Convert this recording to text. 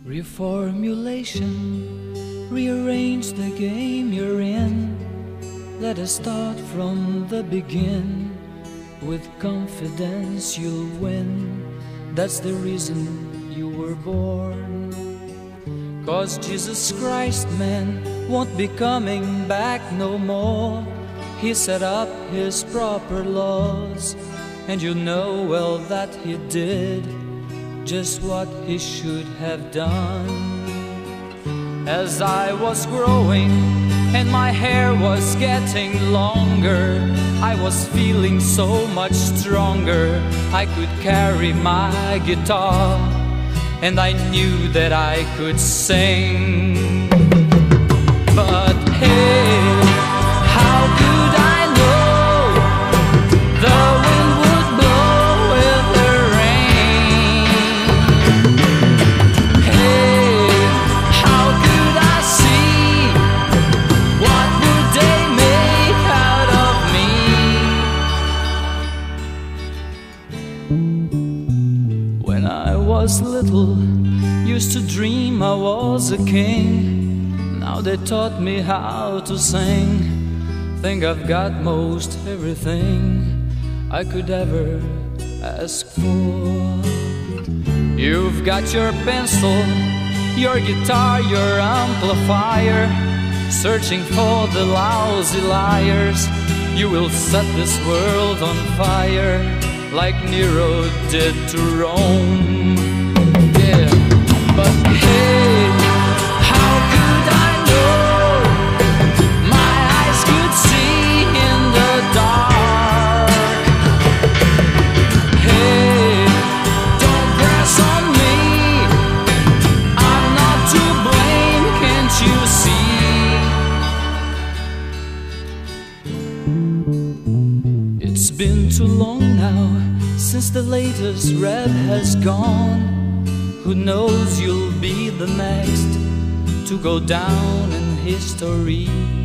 Reformulation, rearrange the game you're in. Let us start from the begin. With confidence you'll win. That's the reason you were born. 'Cause Jesus Christ, man, won't be coming back no more. He set up his proper laws, and you know well that he did just what he should have done. As I was growing and my hair was getting longer, I was feeling so much stronger. I could carry my guitar, and I knew that I could sing. But hey, how could I know the wind would blow with the rain? Hey, how could I see what would they make out of me? When I was little, used to dream I was a king. Now they taught me how to sing. Think I've got most everything I could ever ask for. You've got your pencil, your guitar, your amplifier, searching for the lousy liars. You will set this world on fire like Nero did to Rome. Yeah, but hey, how could I know my eyes could see in the dark? Hey, don't press on me, I'm not to blame, can't you see? It's been too long now since the latest rap has gone. Who knows, you'll be the next to go down in history.